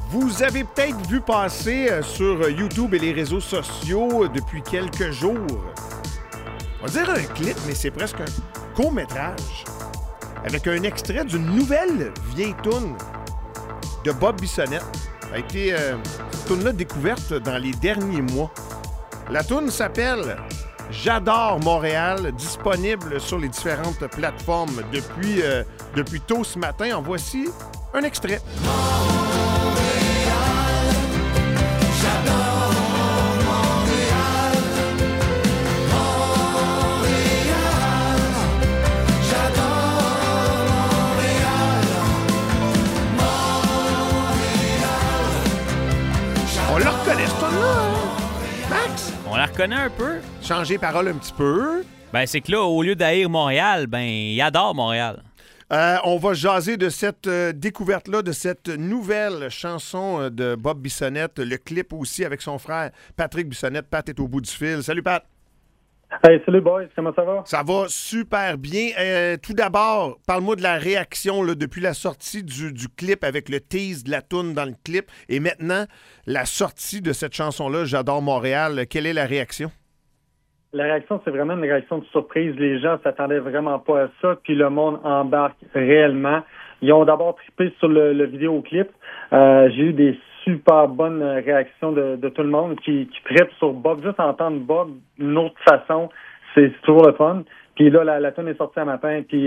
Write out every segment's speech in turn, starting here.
Vous avez peut-être vu passer sur YouTube et les réseaux sociaux depuis quelques jours. On va dire un clip, mais c'est presque un court-métrage avec un extrait d'une nouvelle vieille toune de Bob Bissonnette. Ça a été cette toune-là découverte dans les derniers mois. La toune s'appelle J'adore Montréal, disponible sur les différentes plateformes depuis tôt ce matin. En voici un extrait. On le reconnaît, ce toune-là, hein? Max? On la reconnaît un peu. Changer parole un petit peu. Ben, c'est que là, au lieu d'haïr Montréal, ben, il adore Montréal. On va jaser de cette découverte-là, de cette nouvelle chanson de Bob Bissonnette, le clip aussi avec son frère Patrick Bissonnette. Pat est au bout du fil. Salut, Pat. Hey, salut boys, comment ça va? Ça va super bien. Tout d'abord, parle-moi de la réaction là, depuis la sortie du clip avec le tease de la toune dans le clip et maintenant la sortie de cette chanson-là, J'adore Montréal. Quelle est la réaction? La réaction, c'est vraiment une réaction de surprise. Les gens s'attendaient vraiment pas à ça, puis le monde embarque réellement. Ils ont d'abord trippé sur le vidéoclip. J'ai eu des super bonnes réactions de tout le monde qui trippe sur Bob. Juste entendre Bob d'une autre façon, c'est toujours le fun. Puis là, la tune est sortie un matin, puis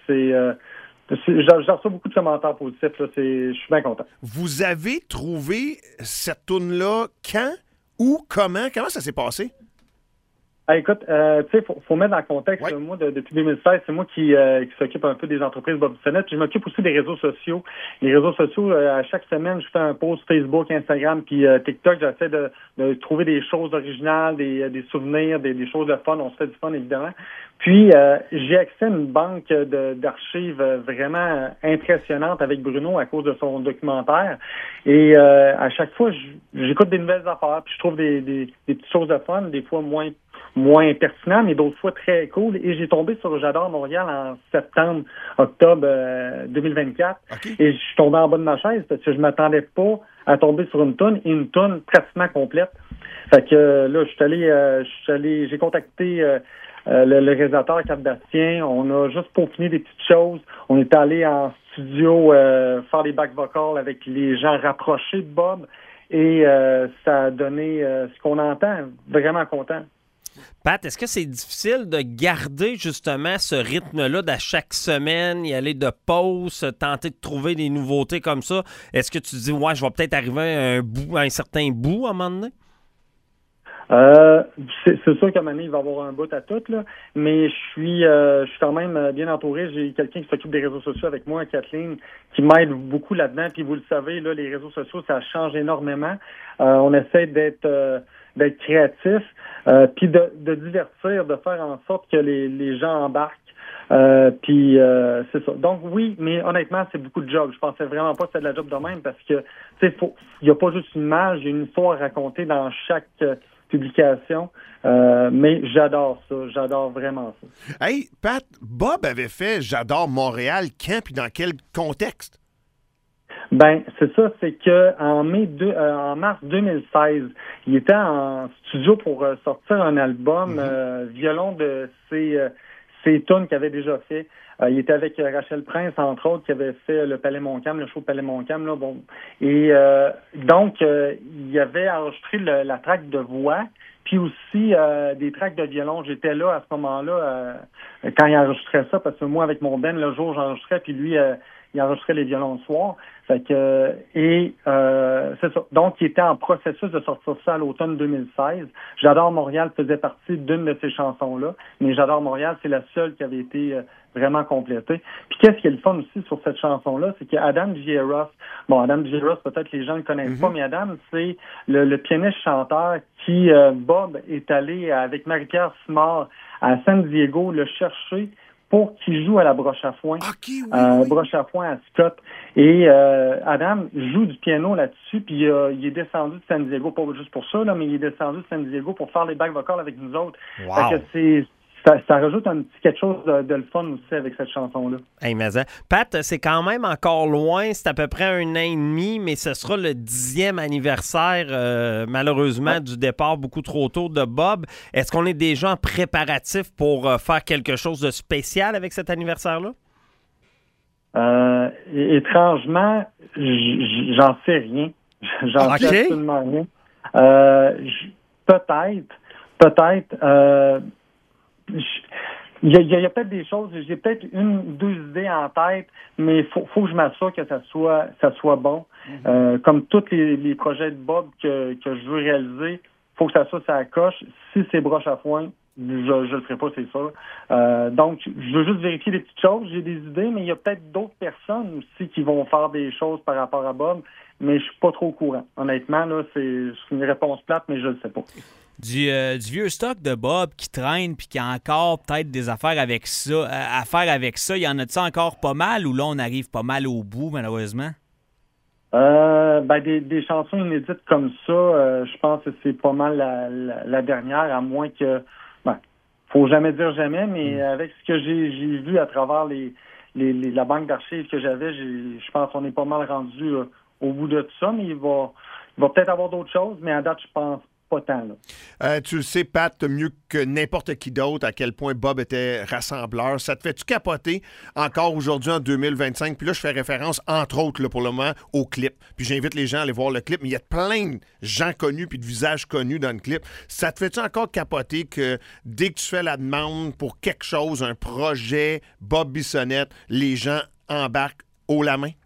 j'ai reçu beaucoup de commentaires positifs. Je suis bien content. Vous avez trouvé cette tune-là quand, où, comment? Comment ça s'est passé? Écoute, tu sais, faut mettre dans le contexte. Ouais. Moi, depuis 2016, c'est moi qui s'occupe un peu des entreprises Bob Bissonnette. Je m'occupe aussi des réseaux sociaux. Les réseaux sociaux, à chaque semaine, je fais un post Facebook, Instagram, puis TikTok. J'essaie de trouver des choses originales, des souvenirs, des choses de fun. On se fait du fun, évidemment. Puis, j'ai accès à une banque d'archives vraiment impressionnante avec Bruno à cause de son documentaire. Et à chaque fois, j'écoute des nouvelles affaires, puis je trouve des petites choses de fun, des fois moins pertinent, mais d'autres fois très cool. Et j'ai tombé sur J'adore Montréal en octobre 2024. Okay. Et je suis tombé en bas de ma chaise parce que je m'attendais pas à tomber sur une toune pratiquement complète. Fait que là, j'ai contacté le réalisateur Cap Bastien. On a juste peaufiné des petites choses. On est allé en studio faire des back vocals avec les gens rapprochés de Bob. Et ça a donné ce qu'on entend. Vraiment content. Pat, est-ce que c'est difficile de garder justement ce rythme-là d'à chaque semaine, y aller de pause, tenter de trouver des nouveautés comme ça? Est-ce que tu te dis, ouais, je vais peut-être arriver à un certain bout à un moment donné? C'est sûr qu'à un moment donné, il va y avoir un bout à tout, là, mais je suis quand même bien entouré. J'ai quelqu'un qui s'occupe des réseaux sociaux avec moi, Kathleen, qui m'aide beaucoup là-dedans. Puis vous le savez, là, les réseaux sociaux, ça change énormément. On essaie d'être créatif, puis de divertir, de faire en sorte que les gens embarquent. Puis c'est ça. Donc oui, mais honnêtement, c'est beaucoup de job. Je pensais vraiment pas que c'était de la job de même parce que tu sais, il n'y a pas juste une image, il y a une histoire à raconter dans chaque publication. Mais j'adore ça. J'adore vraiment ça. Hey, Pat, Bob avait fait J'adore Montréal quand puis dans quel contexte? Ben, c'est ça, c'est que en mars 2016, il était en studio pour sortir un album violon de ses tunes qu'il avait déjà fait. Il était avec Rachel Prince, entre autres, qui avait fait le Palais Montcalm, le show Palais Montcalm, là, bon. Et donc, il avait enregistré la track de voix, puis aussi des tracks de violon. J'étais là à ce moment-là quand il enregistrait ça, parce que moi, avec mon Ben, le jour, j'enregistrais, puis lui, il enregistrait les violons le soir. Fait que c'est ça. Donc, il était en processus de sortir ça à l'automne 2016. J'adore Montréal faisait partie d'une de ces chansons-là, mais J'adore Montréal, c'est la seule qui avait été vraiment complétée. Puis qu'est-ce qui est le fun aussi sur cette chanson-là, c'est qu'Adam Gieros, Adam Gieros, peut-être les gens ne le connaissent pas, mais Adam, c'est le pianiste-chanteur qui, Bob, est allé avec Marie-Pierre Simard à San Diego le chercher pour qu'il joue à la broche à foin. Okay, oui. Broche à foin à Scott. Et Adam joue du piano là-dessus, puis il est descendu de San Diego, pas juste pour ça, là, mais il est descendu de San Diego pour faire les back vocals avec nous autres. Wow. Fait que c'est ça rajoute un petit quelque chose de le fun aussi avec cette chanson-là. Hey, mais, Pat, c'est quand même encore loin. C'est à peu près 1 an et demi, mais ce sera le 10e anniversaire, malheureusement, du départ beaucoup trop tôt de Bob. Est-ce qu'on est déjà en préparatif pour faire quelque chose de spécial avec cet anniversaire-là? Étrangement, j'en sais rien. J'en sais absolument rien. Peut-être. Il y a peut-être des choses, j'ai peut-être 1 ou 2 idées en tête, mais faut que je m'assure que ça soit bon. Comme tous les projets de Bob que je veux réaliser, faut que ça soit ça coche. Si c'est broche à foin, je le ferai pas, c'est sûr. Donc, je veux juste vérifier des petites choses. J'ai des idées, mais il y a peut-être d'autres personnes aussi qui vont faire des choses par rapport à Bob, mais je suis pas trop au courant. Honnêtement, là, c'est une réponse plate, mais je le sais pas. Du vieux stock de Bob qui traîne puis qui a encore peut-être des affaires avec ça, à faire avec ça, y en a-t-il encore pas mal ou là, on arrive pas mal au bout, malheureusement? Des chansons inédites comme ça, je pense que c'est pas mal la dernière, à moins que... faut jamais dire jamais, mais avec ce que j'ai vu à travers la banque d'archives que j'avais, je pense qu'on est pas mal rendu au bout de tout ça, mais il va peut-être avoir d'autres choses, mais à date, je pense pas tant. Là. Tu le sais, Pat, mieux que n'importe qui d'autre à quel point Bob était rassembleur. Ça te fait-tu capoter encore aujourd'hui en 2025? Puis là, je fais référence, entre autres, là, pour le moment, au clip. Puis j'invite les gens à aller voir le clip, mais il y a plein de gens connus puis de visages connus dans le clip. Ça te fait-tu encore capoter que dès que tu fais la demande pour quelque chose, un projet, Bob Bissonnette, les gens embarquent haut la main?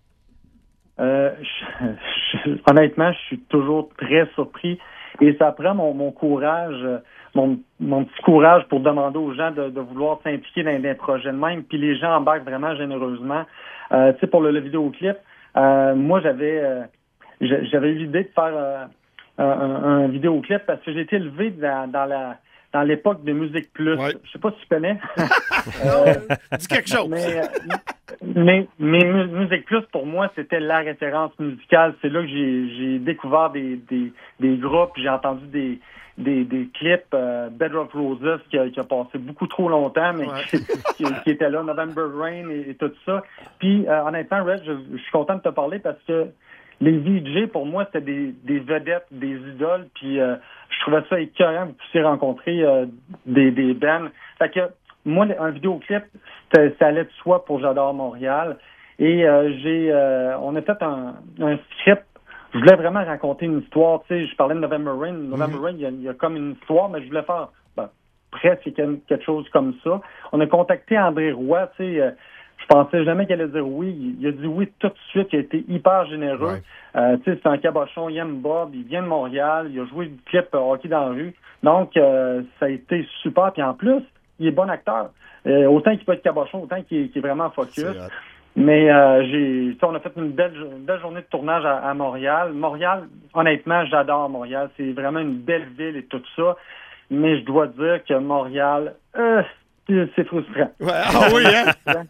Honnêtement, je suis toujours très surpris. Et ça prend mon courage, mon petit courage pour demander aux gens de vouloir s'impliquer dans des projets de même. Puis les gens embarquent vraiment généreusement. Tu sais, pour le vidéoclip, moi, j'avais eu l'idée de faire un vidéoclip parce que j'ai été élevé dans l'époque de Musique Plus. Ouais. Je sais pas si tu connais. Dis quelque chose. Mais Musique Plus, pour moi, c'était la référence musicale. C'est là que j'ai découvert des groupes, j'ai entendu des clips. Bed of Roses, qui a passé beaucoup trop longtemps, mais qui était là, November Rain et tout ça. Puis, honnêtement, Red, je suis content de te parler parce que les VJ, pour moi, c'était des vedettes, des idoles, puis je trouvais ça écœurant que vous puissiez rencontrer des bands. Fait que moi, un vidéoclip, ça allait de soi pour J'adore Montréal. Et on a fait un script. Je voulais vraiment raconter une histoire. Tu sais, je parlais de November Rain. November Rain, il y a comme une histoire, mais je voulais faire presque quelque chose comme ça. On a contacté André Roy, tu sais. Je pensais jamais qu'elle allait dire oui. Il a dit oui tout de suite. Il a été hyper généreux. Ouais. Tu sais, c'est un cabochon. Il aime Bob. Il vient de Montréal. Il a joué du clip hockey dans la rue. Donc, ça a été super. Puis en plus, il est bon acteur. Autant qu'il peut être cabochon, autant qu'il est vraiment focus. Mais on a fait une belle journée de tournage à Montréal. Montréal, honnêtement, j'adore Montréal. C'est vraiment une belle ville et tout ça. Mais je dois dire que Montréal... c'est frustrant. Ouais. Ah oui, hein?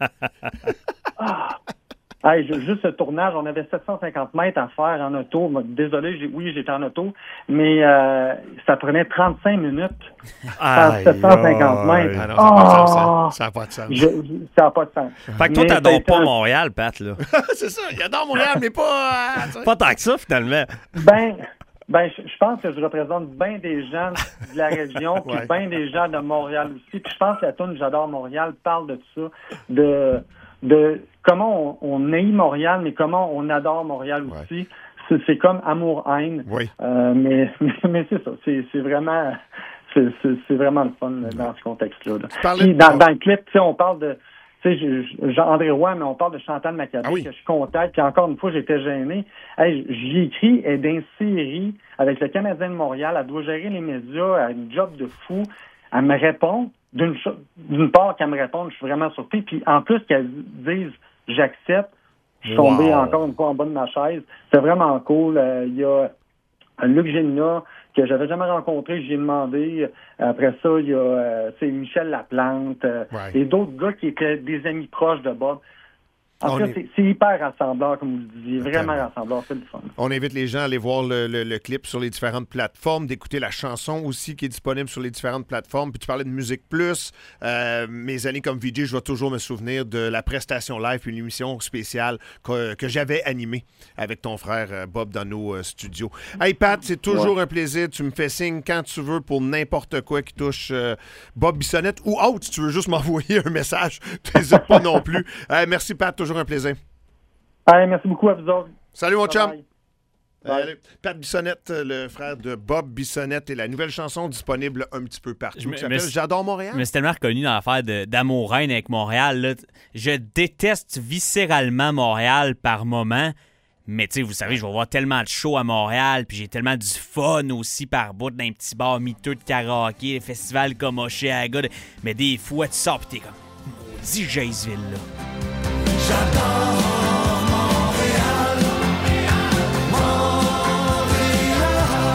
Juste ce tournage, on avait 750 mètres à faire en auto. Désolé, j'étais en auto, mais ça prenait 35 minutes. 750 mètres. Ça n'a pas de sens. Ça n'a pas de sens. Fait que toi, t'adores pas Montréal, Pat, là. C'est ça, il adore Montréal, mais pas... pas tant que ça, finalement. Je pense que je représente bien des gens de la région, puis bien des gens de Montréal aussi. Puis je pense que la tune J'adore Montréal parle de ça, de comment on haït Montréal, mais comment on adore Montréal aussi. C'est comme amour-haine. Oui. Mais c'est ça. C'est vraiment le fun dans ce contexte-là. Puis dans le clip, tu sais, on parle de... Tu sais, André Roy, mais on parle de Chantal Macabé, que je contacte, puis encore une fois, j'étais gêné. J'y écris, elle est dans une série avec le Canadien de Montréal, elle doit gérer les médias, elle a une job de fou. Elle me répond, d'une part qu'elle me répond, je suis vraiment surpris, puis en plus qu'elle dise « j'accepte », je suis tombé encore une fois en bas de ma chaise. C'est vraiment cool. Il y a Luc Génina, que j'avais jamais rencontré, j'ai demandé. Après ça, il y a Michel Laplante et d'autres gars qui étaient des amis proches de Bob. En tout cas, c'est hyper rassembleur, comme vous le disiez. Vraiment rassembleur, c'est le fun. On invite les gens à aller voir le clip sur les différentes plateformes, d'écouter la chanson aussi qui est disponible sur les différentes plateformes. Puis tu parlais de Musique Plus. Mes années comme VJ, je vais toujours me souvenir de la prestation live puis une émission spéciale que j'avais animée avec ton frère Bob dans nos studios. Hey Pat, c'est toujours un plaisir. Tu me fais signe quand tu veux pour n'importe quoi qui touche Bob Bissonnette ou autre. Si tu veux juste m'envoyer un message, n'hésite pas non plus. Merci Pat, toujours un plaisir. Merci beaucoup à vous autres. Salut mon chum. Bye. Pat Bissonnette, le frère de Bob Bissonnette, et la nouvelle chanson disponible un petit peu partout qui s'appelle J'adore Montréal. Mais c'est tellement reconnu dans l'affaire d'amour-reine avec Montréal. Là. Je déteste viscéralement Montréal par moment. Mais tu sais, vous savez, je vais voir tellement de shows à Montréal, puis j'ai tellement du fun aussi par bout dans un petit bar miteux de karaoké, les festivals comme Oshéaga. Mais des fois, tu sors pis t'es comme, maudit Jaysville, là. J'adore